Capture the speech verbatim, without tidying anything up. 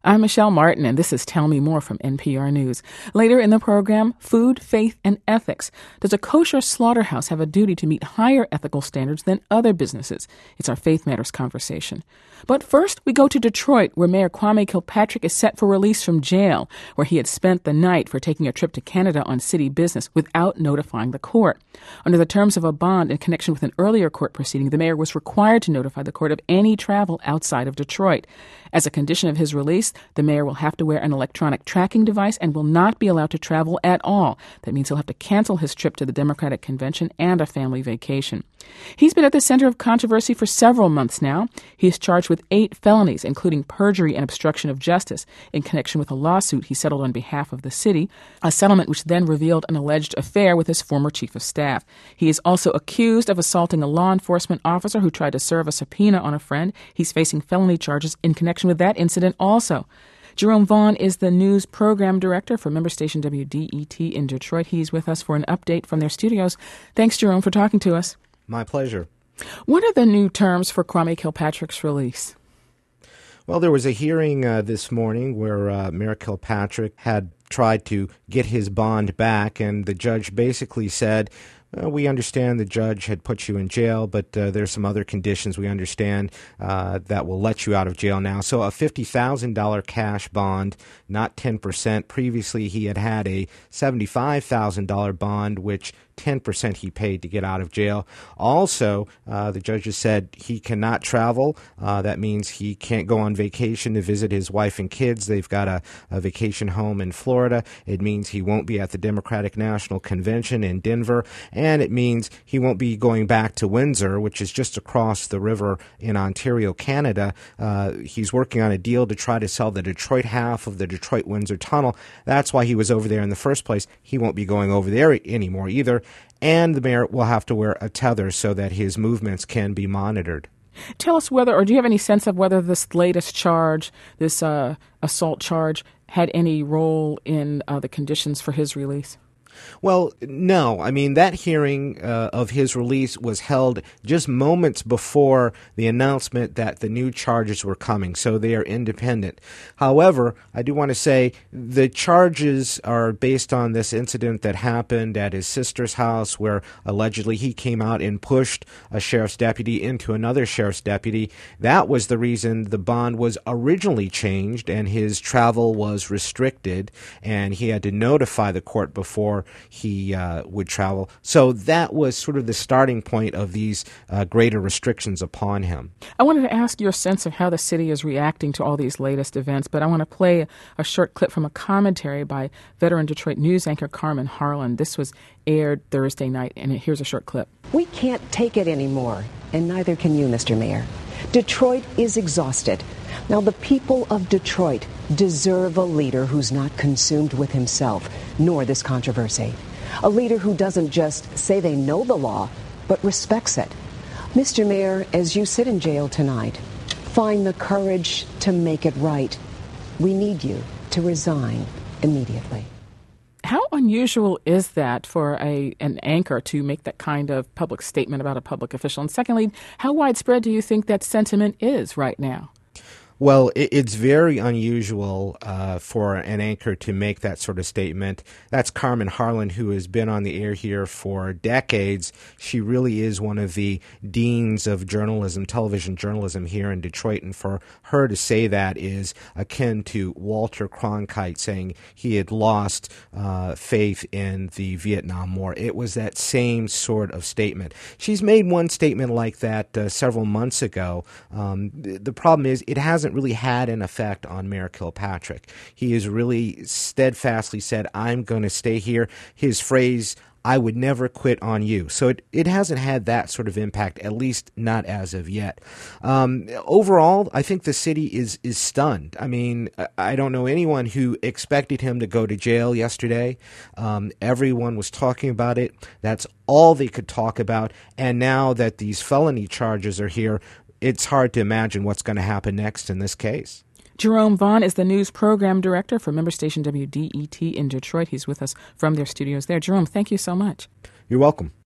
I'm Michelle Martin, and this is Tell Me More from N P R News. Later in the program, food, faith, and ethics. Does a kosher slaughterhouse have a duty to meet higher ethical standards than other businesses? It's our Faith Matters conversation. But first, we go to Detroit, where Mayor Kwame Kilpatrick is set for release from jail, where he had spent the night for taking a trip to Canada on city business without notifying the court. Under the terms of a bond in connection with an earlier court proceeding, the mayor was required to notify the court of any travel outside of Detroit. As a condition of his release, the mayor will have to wear an electronic tracking device and will not be allowed to travel at all. That means he'll have to cancel his trip to the Democratic Convention and a family vacation. He's been at the center of controversy for several months now. He is charged with eight felonies, including perjury and obstruction of justice, in connection with a lawsuit he settled on behalf of the city, a settlement which then revealed an alleged affair with his former chief of staff. He is also accused of assaulting a law enforcement officer who tried to serve a subpoena on a friend. He's facing felony charges in connection with that incident also. Jerome Vaughn is the news program director for member station W D E T in Detroit. He's with us for an update from their studios. Thanks, Jerome, for talking to us. My pleasure. What are the new terms for Kwame Kilpatrick's release? Well, there was a hearing uh, this morning where uh, Mayor Kilpatrick had tried to get his bond back, and the judge basically said, Uh, we understand the judge had put you in jail, but uh, there's some other conditions we understand uh, that will let you out of jail now. So a fifty thousand dollars cash bond, not ten percent. Previously, he had had a seventy-five thousand dollars bond, which ten percent he paid to get out of jail. Also, uh, the judges said he cannot travel. Uh, that means he can't go on vacation to visit his wife and kids. They've got a, a vacation home in Florida. It means he won't be at the Democratic National Convention in Denver. And it means he won't be going back to Windsor, which is just across the river in Ontario, Canada. Uh, he's working on a deal to try to sell the Detroit half of the Detroit-Windsor Tunnel. That's why he was over there in the first place. He won't be going over there anymore either. And the mayor will have to wear a tether so that his movements can be monitored. Tell us whether, or do you have any sense of whether this latest charge, this uh, assault charge, had any role in uh, the conditions for his release? Well, no. I mean, that hearing uh, of his release was held just moments before the announcement that the new charges were coming, so they are independent. However, I do want to say the charges are based on this incident that happened at his sister's house where allegedly he came out and pushed a sheriff's deputy into another sheriff's deputy. That was the reason the bond was originally changed and his travel was restricted, and he had to notify the court before he uh, would travel. So that was sort of the starting point of these uh, greater restrictions upon him. I wanted to ask your sense of how the city is reacting to all these latest events, but I want to play a short clip from a commentary by veteran Detroit news anchor Carmen Harlan. This was aired Thursday night, and here's a short clip. We can't take it anymore, and neither can you, Mister Mayor. Detroit is exhausted. Now, the people of Detroit deserve a leader who's not consumed with himself, nor this controversy. A leader who doesn't just say they know the law, but respects it. Mister Mayor, as you sit in jail tonight, find the courage to make it right. We need you to resign immediately. How unusual is that for a an anchor to make that kind of public statement about a public official? And secondly, how widespread do you think that sentiment is right now? Well, it's very unusual uh, for an anchor to make that sort of statement. That's Carmen Harlan, who has been on the air here for decades. She really is one of the deans of journalism, television journalism here in Detroit. And for her to say that is akin to Walter Cronkite saying he had lost uh, faith in the Vietnam War. It was that same sort of statement. She's made one statement like that uh, several months ago. Um, the problem is it hasn't really had an effect on Mayor Kilpatrick. He has really steadfastly said, I'm going to stay here. His phrase, I would never quit on you. So it, it hasn't had that sort of impact, at least not as of yet. Um, overall, I think the city is is stunned. I mean, I don't know anyone who expected him to go to jail yesterday. Um, everyone was talking about it. That's all they could talk about. And now that these felony charges are here, it's hard to imagine what's going to happen next in this case. Jerome Vaughn is the news program director for member station W D E T in Detroit. He's with us from their studios there. Jerome, thank you so much. You're welcome.